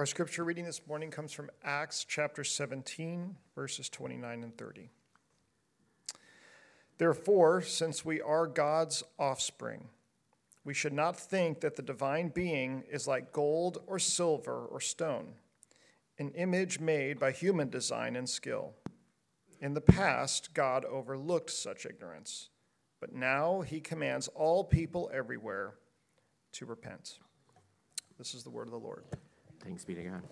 Our scripture reading this morning comes from Acts chapter 17, verses 29 and 30. Therefore, since we are God's offspring, we should not think that the divine being is like gold or silver or stone, an image made by human design and skill. In the past, God overlooked such ignorance, but now he commands all people everywhere to repent. This is the word of the Lord. Thanks be to God.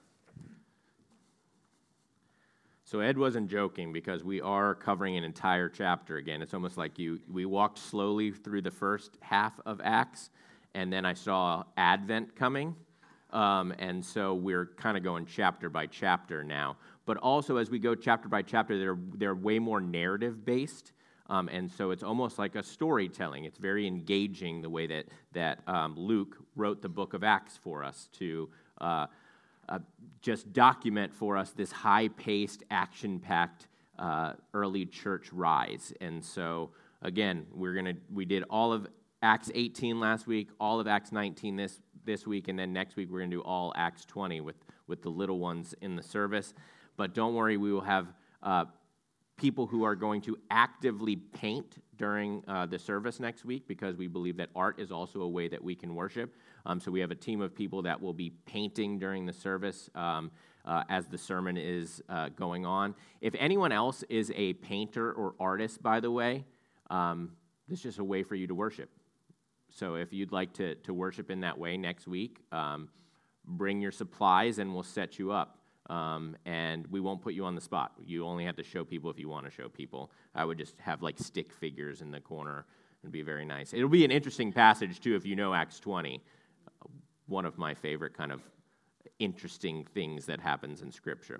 So Ed wasn't joking because we are covering an entire chapter again. It's almost like we walked slowly through the first half of Acts, and then I saw Advent coming, and so we're kind of going chapter by chapter now. But also as we go chapter by chapter, they're way more narrative-based, and so it's almost like a storytelling. It's very engaging the way that Luke wrote the book of Acts for us to just document for us this high-paced, action-packed early church rise. And so, again, we did all of Acts 18 last week, all of Acts 19 this week, and then next week we're going to do all Acts 20 with the little ones in the service. But don't worry, we will have people who are going to actively paint during the service next week because we believe that art is also a way that we can worship. So we have a team of people that will be painting during the service as the sermon is going on. If anyone else is a painter or artist, by the way, this is just a way for you to worship. So if you'd like to worship in that way next week, bring your supplies and we'll set you up. And we won't put you on the spot. You only have to show people if you want to show people. I would just have like stick figures in the corner. It'd be very nice. It'll be an interesting passage, too, if you know Acts 20. One of my favorite kind of interesting things that happens in Scripture.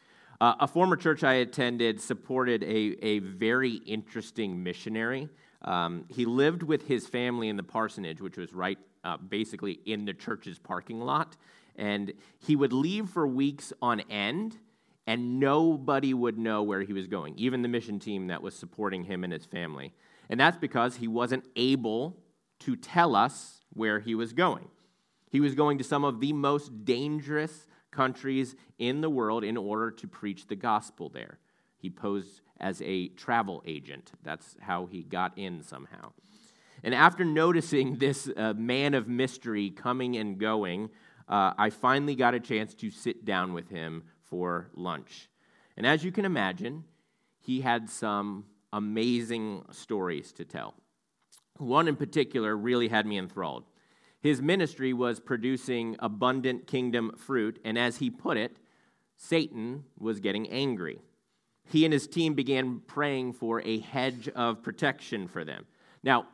A former church I attended supported a very interesting missionary. He lived with his family in the parsonage, which was right basically in the church's parking lot. And he would leave for weeks on end, and nobody would know where he was going, even the mission team that was supporting him and his family. And that's because he wasn't able to tell us where he was going. He was going to some of the most dangerous countries in the world in order to preach the gospel there. He posed as a travel agent. That's how he got in somehow. And after noticing this man of mystery coming and going, I finally got a chance to sit down with him for lunch. And as you can imagine, he had some amazing stories to tell. One in particular really had me enthralled. His ministry was producing abundant kingdom fruit, and as he put it, Satan was getting angry. He and his team began praying for a hedge of protection for them. Now,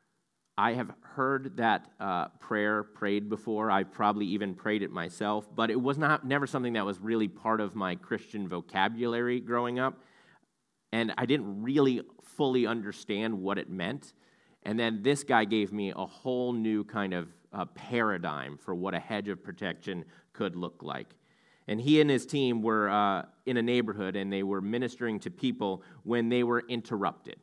I have heard that prayer prayed before. I've probably even prayed it myself, but it was never something that was really part of my Christian vocabulary growing up, and I didn't really fully understand what it meant. And then this guy gave me a whole new kind of paradigm for what a hedge of protection could look like. And he and his team were in a neighborhood, and they were ministering to people when they were interrupted.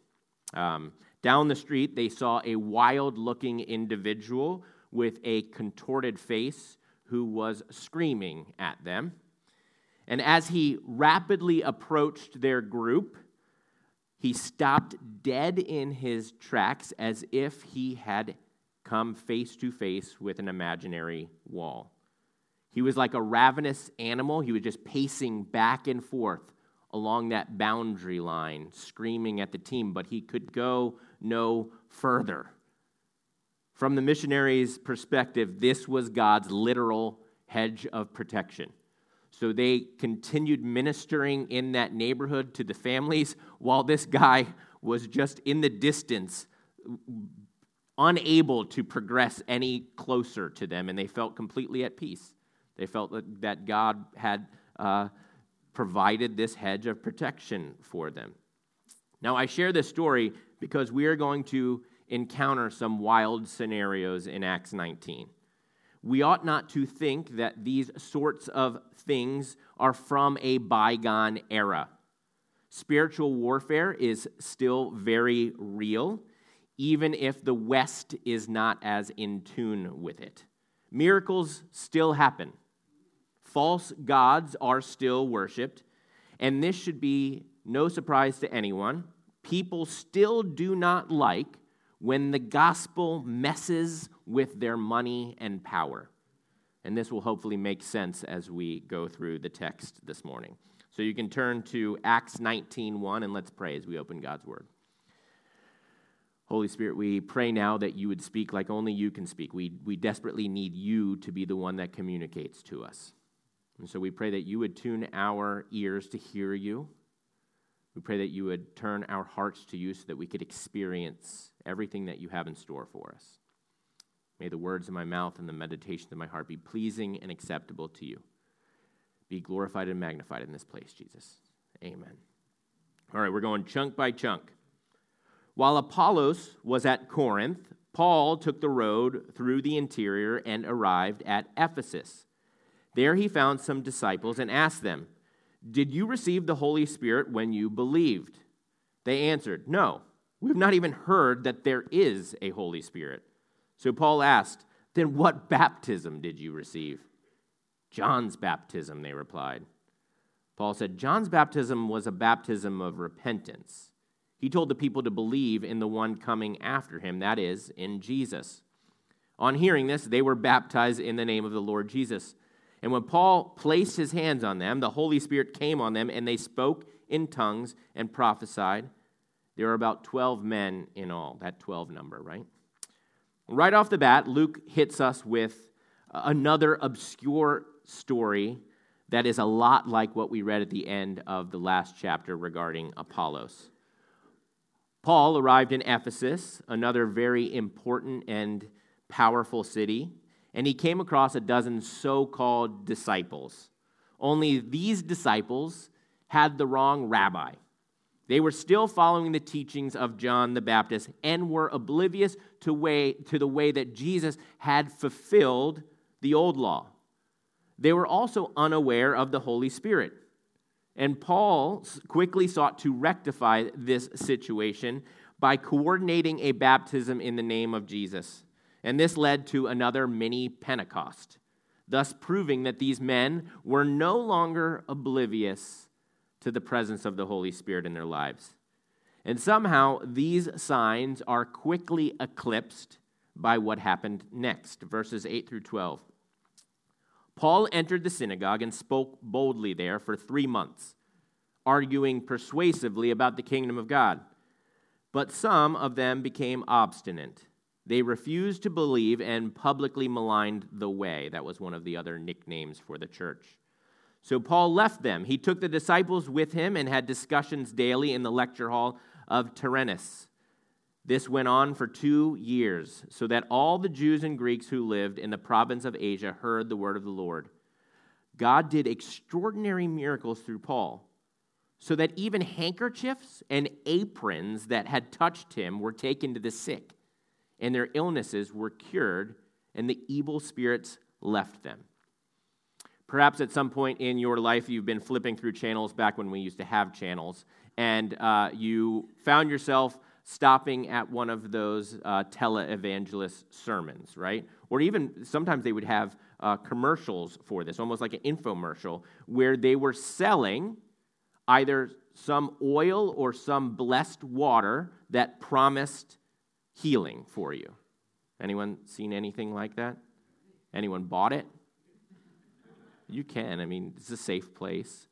Down the street, they saw a wild-looking individual with a contorted face who was screaming at them. And as he rapidly approached their group, he stopped dead in his tracks as if he had come face to face with an imaginary wall. He was like a ravenous animal. He was just pacing back and forth along that boundary line, screaming at the team, but he could go no further. From the missionaries' perspective, this was God's literal hedge of protection. So they continued ministering in that neighborhood to the families while this guy was just in the distance, unable to progress any closer to them, and they felt completely at peace. They felt that God had provided this hedge of protection for them. Now, I share this story because we are going to encounter some wild scenarios in Acts 19. We ought not to think that these sorts of things are from a bygone era. Spiritual warfare is still very real, even if the West is not as in tune with it. Miracles still happen. false gods are still worshipped, and this should be no surprise to anyone. People still do not like when the gospel messes with their money and power. And this will hopefully make sense as we go through the text this morning. So you can turn to Acts 19:1, and let's pray as we open God's word. Holy Spirit, we pray now that you would speak like only you can speak. We desperately need you to be the one that communicates to us. And so we pray that you would tune our ears to hear you. We pray that you would turn our hearts to you so that we could experience everything that you have in store for us. May the words of my mouth and the meditations of my heart be pleasing and acceptable to you. Be glorified and magnified in this place, Jesus. Amen. All right, we're going chunk by chunk. While Apollos was at Corinth, Paul took the road through the interior and arrived at Ephesus. There he found some disciples and asked them, "Did you receive the Holy Spirit when you believed?" They answered, "No, we've not even heard that there is a Holy Spirit." So Paul asked, "Then what baptism did you receive?" "John's baptism," they replied. Paul said, "John's baptism was a baptism of repentance. He told the people to believe in the one coming after him, that is, in Jesus." On hearing this, they were baptized in the name of the Lord Jesus. And when Paul placed his hands on them, the Holy Spirit came on them, and they spoke in tongues and prophesied. There were about 12 men in all, that 12 number, right? Right off the bat, Luke hits us with another obscure story that is a lot like what we read at the end of the last chapter regarding Apollos. Paul arrived in Ephesus, another very important and powerful city, and he came across a dozen so-called disciples. Only these disciples had the wrong rabbi. They were still following the teachings of John the Baptist and were oblivious to the way that Jesus had fulfilled the old law. They were also unaware of the Holy Spirit. And Paul quickly sought to rectify this situation by coordinating a baptism in the name of Jesus. And this led to another mini Pentecost, thus proving that these men were no longer oblivious to the presence of the Holy Spirit in their lives. And somehow these signs are quickly eclipsed by what happened next, verses 8 through 12. Paul entered the synagogue and spoke boldly there for 3 months, arguing persuasively about the kingdom of God. But some of them became obstinate. They refused to believe and publicly maligned the way. That was one of the other nicknames for the church. So Paul left them. He took the disciples with him and had discussions daily in the lecture hall of Tyrannus. This went on for 2 years, so that all the Jews and Greeks who lived in the province of Asia heard the word of the Lord. God did extraordinary miracles through Paul, so that even handkerchiefs and aprons that had touched him were taken to the sick, and their illnesses were cured, and the evil spirits left them. Perhaps at some point in your life you've been flipping through channels back when we used to have channels, and you found yourself stopping at one of those televangelist sermons, right? Or even sometimes they would have commercials for this, almost like an infomercial, where they were selling either some oil or some blessed water that promised healing for you. Anyone seen anything like that? Anyone bought it? You can. I mean, it's a safe place.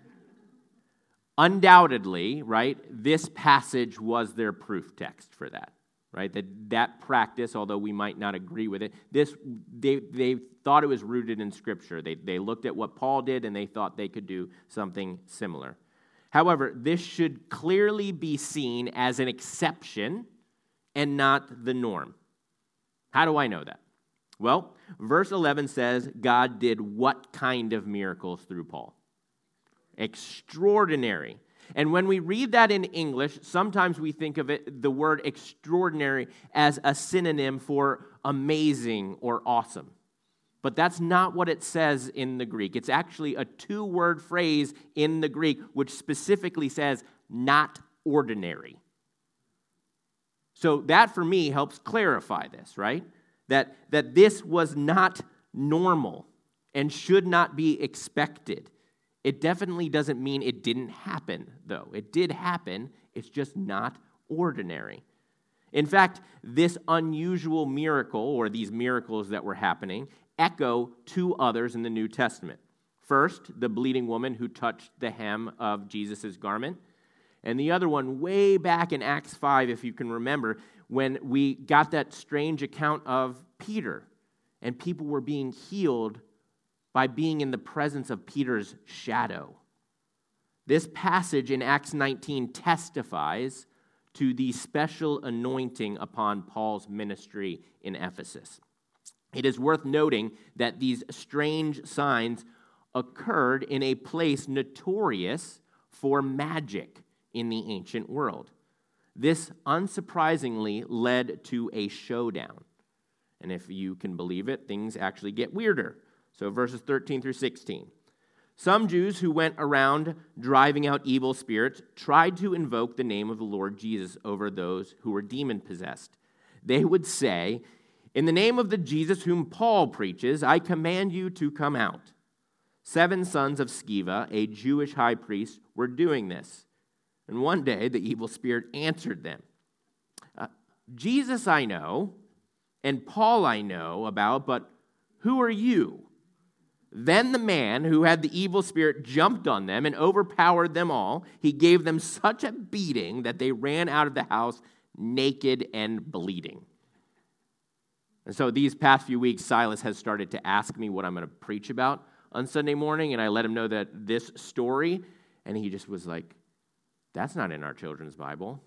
Undoubtedly, right, this passage was their proof text for that, right? That practice, although we might not agree with it, they thought it was rooted in Scripture. They looked at what Paul did, and they thought they could do something similar. However, this should clearly be seen as an exception and not the norm. How do I know that? Well, verse 11 says God did what kind of miracles through Paul? Extraordinary. And when we read that in English, sometimes we think of it, the word extraordinary, as a synonym for amazing or awesome. But that's not what it says in the Greek. It's actually a 2-word phrase in the Greek, which specifically says not ordinary. So that, for me, helps clarify this, right? That this was not normal. and should not be expected. It definitely doesn't mean it didn't happen, though. It did happen. It's just not ordinary. In fact, this unusual miracle, or these miracles that were happening, echo two others in the New Testament. First, the bleeding woman who touched the hem of Jesus' garment. And the other one, way back in Acts 5, if you can remember, when we got that strange account of Peter, and people were being healed by being in the presence of Peter's shadow. This passage in Acts 19 testifies to the special anointing upon Paul's ministry in Ephesus. It is worth noting that these strange signs occurred in a place notorious for magic in the ancient world. This unsurprisingly led to a showdown. And if you can believe it, things actually get weirder. So verses 13 through 16. Some Jews who went around driving out evil spirits tried to invoke the name of the Lord Jesus over those who were demon-possessed. They would say, "In the name of the Jesus whom Paul preaches, I command you to come out." 7 sons of Sceva, a Jewish high priest, were doing this. And one day the evil spirit answered them, "Jesus I know, and Paul I know about, but who are you?" Then the man who had the evil spirit jumped on them and overpowered them all. He gave them such a beating that they ran out of the house naked and bleeding. And so these past few weeks, Silas has started to ask me what I'm going to preach about on Sunday morning, and I let him know that this story, and he just was like, "That's not in our children's Bible."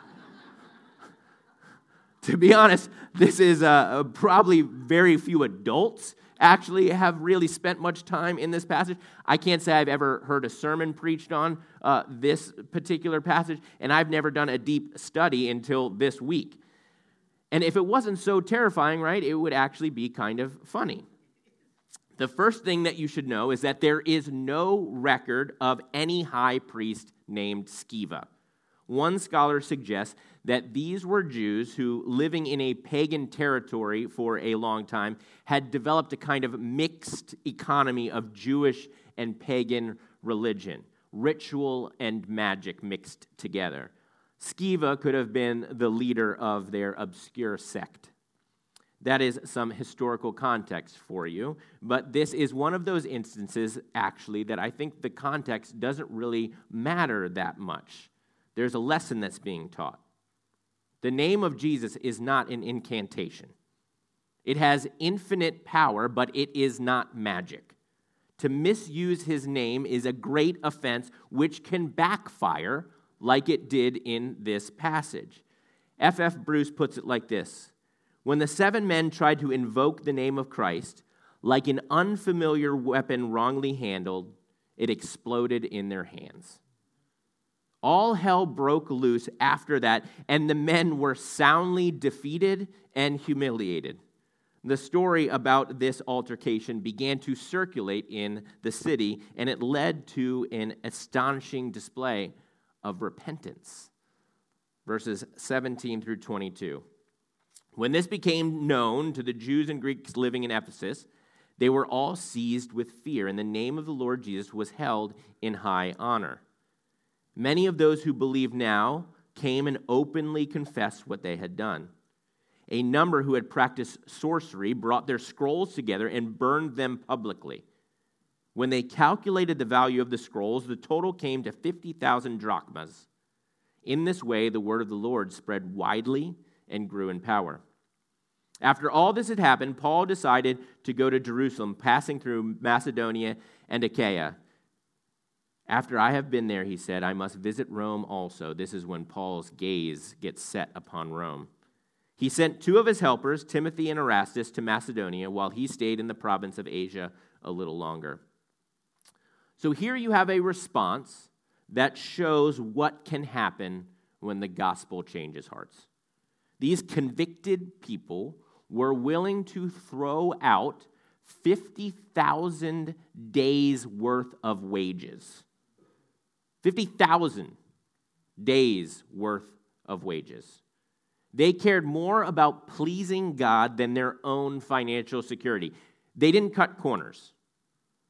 To be honest, this is probably very few adults actually have really spent much time in this passage. I can't say I've ever heard a sermon preached on this particular passage, and I've never done a deep study until this week. And if it wasn't so terrifying, right, it would actually be kind of funny. The first thing that you should know is that there is no record of any high priest named Sceva. One scholar suggests that these were Jews who, living in a pagan territory for a long time, had developed a kind of mixed economy of Jewish and pagan religion, ritual and magic mixed together. Sceva could have been the leader of their obscure sect. That is some historical context for you, but this is one of those instances, actually, that I think the context doesn't really matter that much. There's a lesson that's being taught. The name of Jesus is not an incantation. It has infinite power, but it is not magic. To misuse his name is a great offense which can backfire like it did in this passage. F.F. Bruce puts it like this: when the 7 men tried to invoke the name of Christ, like an unfamiliar weapon wrongly handled, it exploded in their hands. All hell broke loose after that, and the men were soundly defeated and humiliated. The story about this altercation began to circulate in the city, and it led to an astonishing display of repentance. Verses 17 through 22. When this became known to the Jews and Greeks living in Ephesus, they were all seized with fear, and the name of the Lord Jesus was held in high honor. Many of those who believed now came and openly confessed what they had done. A number who had practiced sorcery brought their scrolls together and burned them publicly. When they calculated the value of the scrolls, the total came to 50,000 drachmas. In this way, the word of the Lord spread widely and grew in power. After all this had happened, Paul decided to go to Jerusalem, passing through Macedonia and Achaia. After I have been there, he said, I must visit Rome also. This is when Paul's gaze gets set upon Rome. He sent 2 of his helpers, Timothy and Erastus, to Macedonia, while he stayed in the province of Asia a little longer. So here you have a response that shows what can happen when the gospel changes hearts. These convicted people were willing to throw out 50,000 days' worth of wages. 50,000 days' worth of wages. They cared more about pleasing God than their own financial security. They didn't cut corners.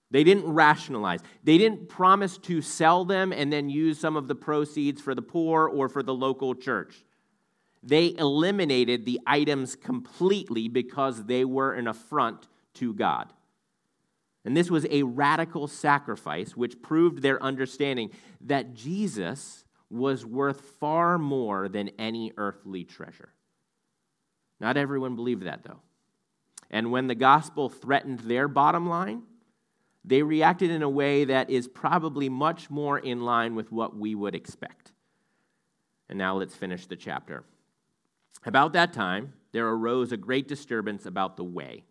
They didn't rationalize. They didn't promise to sell them and then use some of the proceeds for the poor or for the local church. They eliminated the items completely because they were an affront to God. And this was a radical sacrifice which proved their understanding that Jesus was worth far more than any earthly treasure. Not everyone believed that, though. And when the gospel threatened their bottom line, they reacted in a way that is probably much more in line with what we would expect. And now let's finish the chapter. About that time, there arose a great disturbance about the way.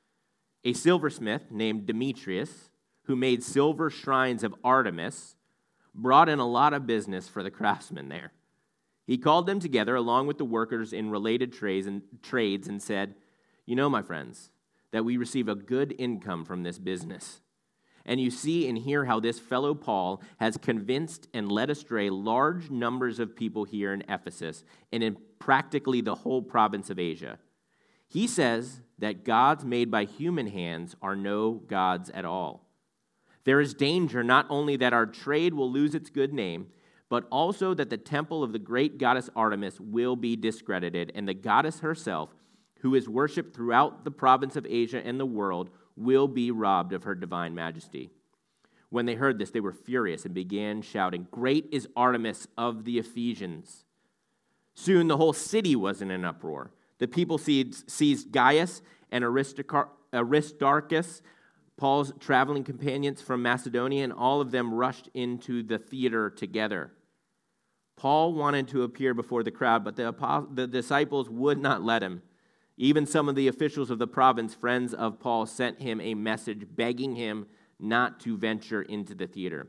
A silversmith named Demetrius, who made silver shrines of Artemis, brought in a lot of business for the craftsmen there. He called them together along with the workers in related trades and said, "You know, my friends, that we receive a good income from this business. And you see and hear how this fellow Paul has convinced and led astray large numbers of people here in Ephesus and in practically the whole province of Asia. He says that gods made by human hands are no gods at all. There is danger not only that our trade will lose its good name, but also that the temple of the great goddess Artemis will be discredited, and the goddess herself, who is worshipped throughout the province of Asia and the world, will be robbed of her divine majesty." When they heard this, they were furious and began shouting, "Great is Artemis of the Ephesians!" Soon the whole city was in an uproar. The people seized Gaius and Aristarchus, Paul's traveling companions from Macedonia, and all of them rushed into the theater together. Paul wanted to appear before the crowd, but the disciples would not let him. Even some of the officials of the province, friends of Paul, sent him a message begging him not to venture into the theater.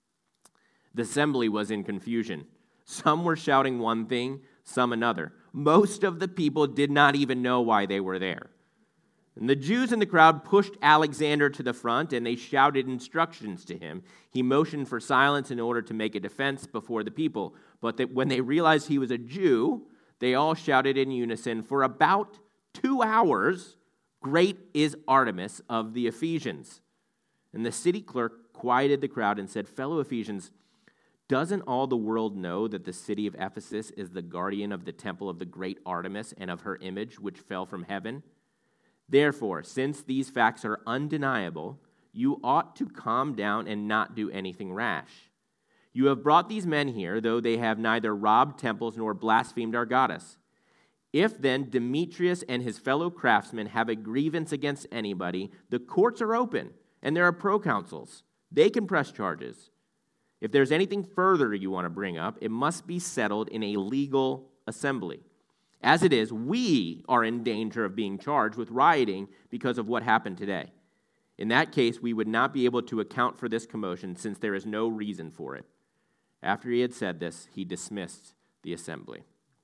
The assembly was in confusion. Some were shouting one thing, some another. Most of the people did not even know why they were there. And the Jews in the crowd pushed Alexander to the front, and they shouted instructions to him. He motioned for silence in order to make a defense before the people. But when they realized he was a Jew, they all shouted in unison, "For about 2 hours, great is Artemis of the Ephesians." And the city clerk quieted the crowd and said, "Fellow Ephesians, doesn't all the world know that the city of Ephesus is the guardian of the temple of the great Artemis and of her image which fell from heaven? Therefore, since these facts are undeniable, you ought to calm down and not do anything rash. You have brought these men here, though they have neither robbed temples nor blasphemed our goddess. If then Demetrius and his fellow craftsmen have a grievance against anybody, the courts are open, and there are proconsuls. They can press charges. If there's anything further you want to bring up, it must be settled in a legal assembly. As it is, we are in danger of being charged with rioting because of what happened today. In that case, we would not be able to account for this commotion since there is no reason for it." After he had said this, he dismissed the assembly.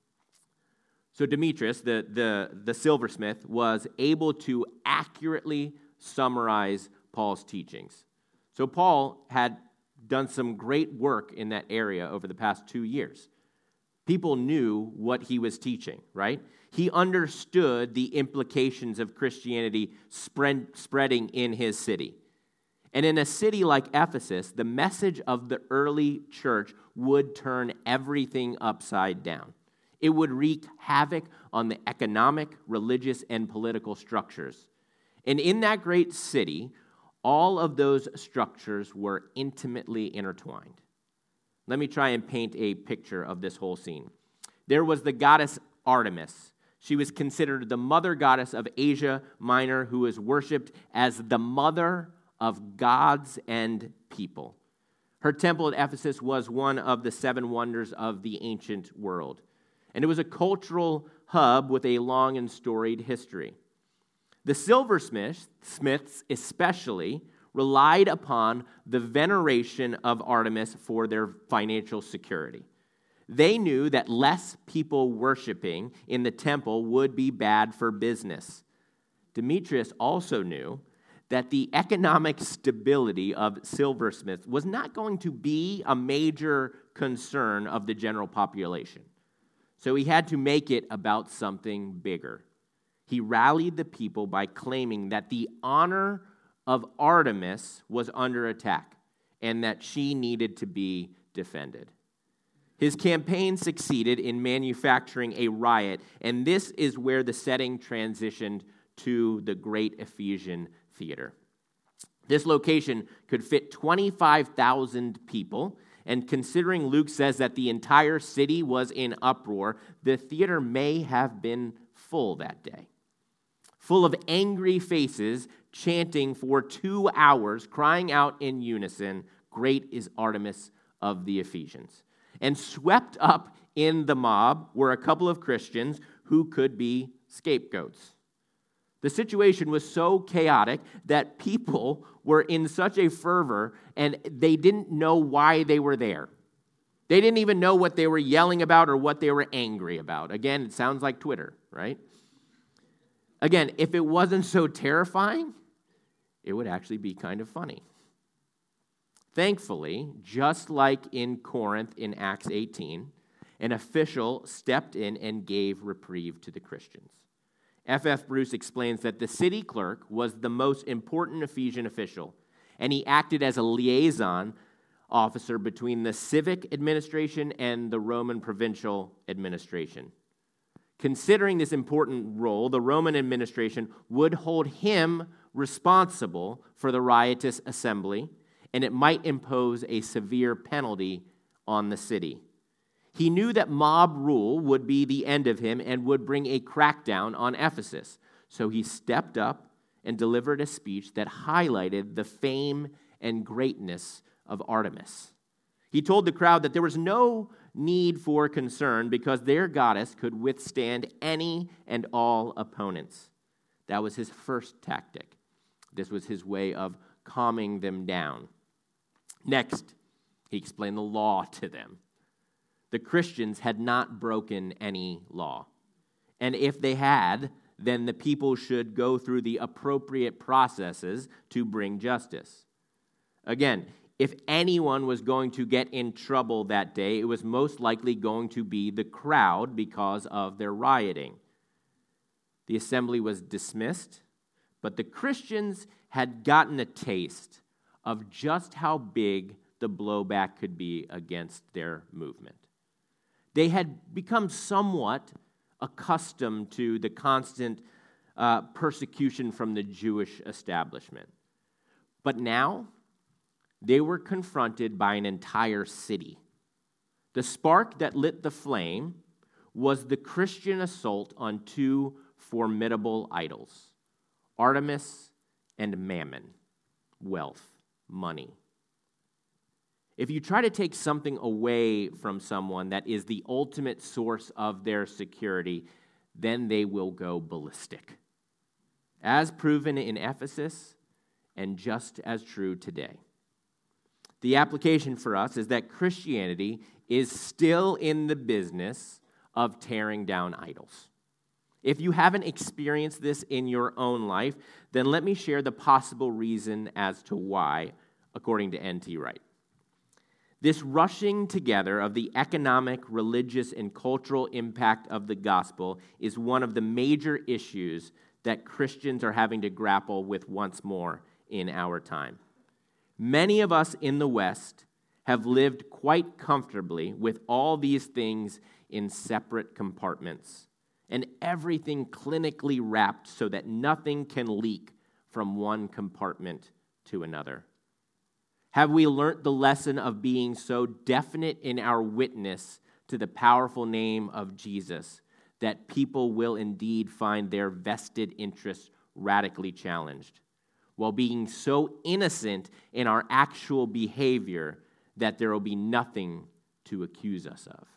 So Demetrius, the silversmith, was able to accurately summarize Paul's teachings. So Paul had done some great work in that area over the past 2 years. People knew what he was teaching, right? He understood the implications of Christianity spreading in his city. And in a city like Ephesus, the message of the early church would turn everything upside down. It would wreak havoc on the economic, religious, and political structures. And in that great city, all of those structures were intimately intertwined. Let me try and paint a picture of this whole scene. There was the goddess Artemis. She was considered the mother goddess of Asia Minor, who was worshipped as the mother of gods and people. Her temple at Ephesus was one of the 7 wonders of the ancient world. And it was a cultural hub with a long and storied history. The silversmiths especially relied upon the veneration of Artemis for their financial security. They knew that less people worshiping in the temple would be bad for business. Demetrius also knew that the economic stability of silversmiths was not going to be a major concern of the general population. So he had to make it about something bigger. He rallied the people by claiming that the honor of Artemis was under attack and that she needed to be defended. His campaign succeeded in manufacturing a riot, and this is where the setting transitioned to the Great Ephesian Theater. This location could fit 25,000 people, and considering Luke says that the entire city was in uproar, the theater may have been full that day. Full of angry faces, chanting for 2 hours, crying out in unison, "Great is Artemis of the Ephesians." And swept up in the mob were a couple of Christians who could be scapegoats. The situation was so chaotic that people were in such a fervor and they didn't know why they were there. They didn't even know what they were yelling about or what they were angry about. Again, it sounds like Twitter, right? Again, if it wasn't so terrifying, it would actually be kind of funny. Thankfully, just like in Corinth in Acts 18, an official stepped in and gave reprieve to the Christians. F.F. Bruce explains that the city clerk was the most important Ephesian official, and he acted as a liaison officer between the civic administration and the Roman provincial administration. Considering this important role, the Roman administration would hold him responsible for the riotous assembly, and it might impose a severe penalty on the city. He knew that mob rule would be the end of him and would bring a crackdown on Ephesus. So he stepped up and delivered a speech that highlighted the fame and greatness of Artemis. He told the crowd that there was no need for concern because their goddess could withstand any and all opponents. That was his first tactic. This was his way of calming them down. Next, he explained the law to them. The Christians had not broken any law. And if they had, then the people should go through the appropriate processes to bring justice. Again, if anyone was going to get in trouble that day, it was most likely going to be the crowd because of their rioting. The assembly was dismissed, but the Christians had gotten a taste of just how big the blowback could be against their movement. They had become somewhat accustomed to the constant persecution from the Jewish establishment. But now, they were confronted by an entire city. The spark that lit the flame was the Christian assault on two formidable idols, Artemis and Mammon, wealth, money. If you try to take something away from someone that is the ultimate source of their security, then they will go ballistic. As proven in Ephesus, and just as true today. The application for us is that Christianity is still in the business of tearing down idols. If you haven't experienced this in your own life, then let me share the possible reason as to why, according to N.T. Wright. This rushing together of the economic, religious, and cultural impact of the gospel is one of the major issues that Christians are having to grapple with once more in our time. Many of us in the West have lived quite comfortably with all these things in separate compartments and everything clinically wrapped so that nothing can leak from one compartment to another. Have we learnt the lesson of being so definite in our witness to the powerful name of Jesus that people will indeed find their vested interests radically challenged, while being so innocent in our actual behavior that there will be nothing to accuse us of?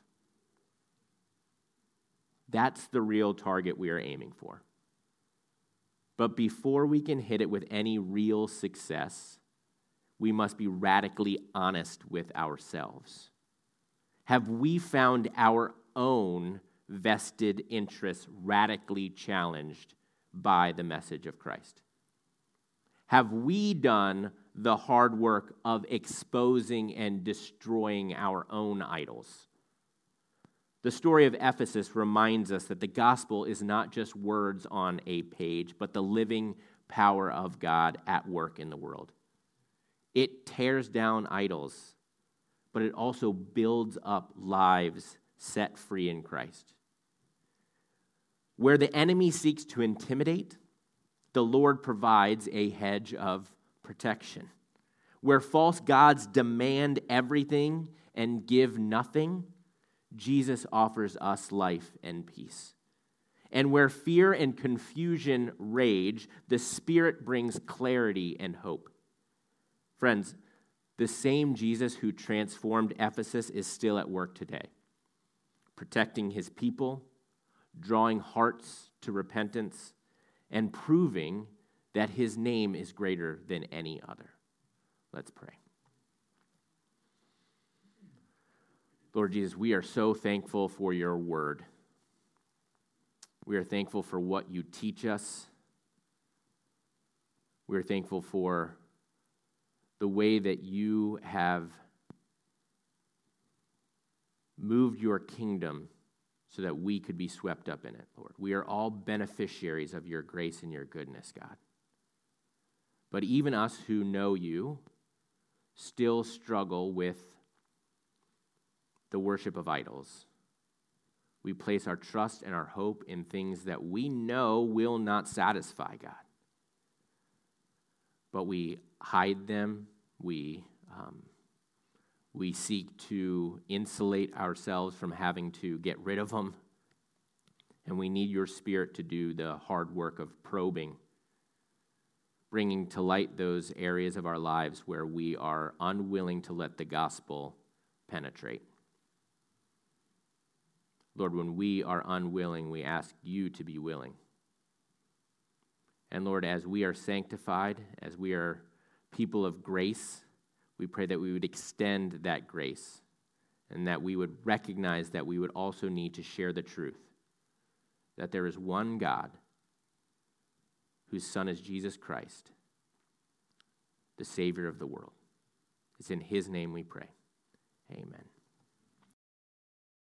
That's the real target we are aiming for. But before we can hit it with any real success, we must be radically honest with ourselves. Have we found our own vested interests radically challenged by the message of Christ? Have we done the hard work of exposing and destroying our own idols? The story of Ephesus reminds us that the gospel is not just words on a page, but the living, power of God at work in the world. It tears down idols, but it also builds up lives set free in Christ. Where the enemy seeks to intimidate, the Lord provides a hedge of protection. Where false gods demand everything and give nothing, Jesus offers us life and peace. And where fear and confusion rage, the Spirit brings clarity and hope. Friends, the same Jesus who transformed Ephesus is still at work today, protecting his people, drawing hearts to repentance, and proving that his name is greater than any other. Let's pray. Lord Jesus, we are so thankful for your word. We are thankful for what you teach us. We are thankful for the way that you have moved your kingdom so that we could be swept up in it, Lord. We are all beneficiaries of your grace and your goodness, God. But even us who know you still struggle with the worship of idols. We place our trust and our hope in things that we know will not satisfy God. But we hide them. We seek to insulate ourselves from having to get rid of them. And we need your Spirit to do the hard work of probing, bringing to light those areas of our lives where we are unwilling to let the gospel penetrate. Lord, when we are unwilling, we ask you to be willing. And Lord, as we are sanctified, as we are people of grace, we pray that we would extend that grace and that we would recognize that we would also need to share the truth, that there is one God whose Son is Jesus Christ, the Savior of the world. It's in his name we pray. Amen.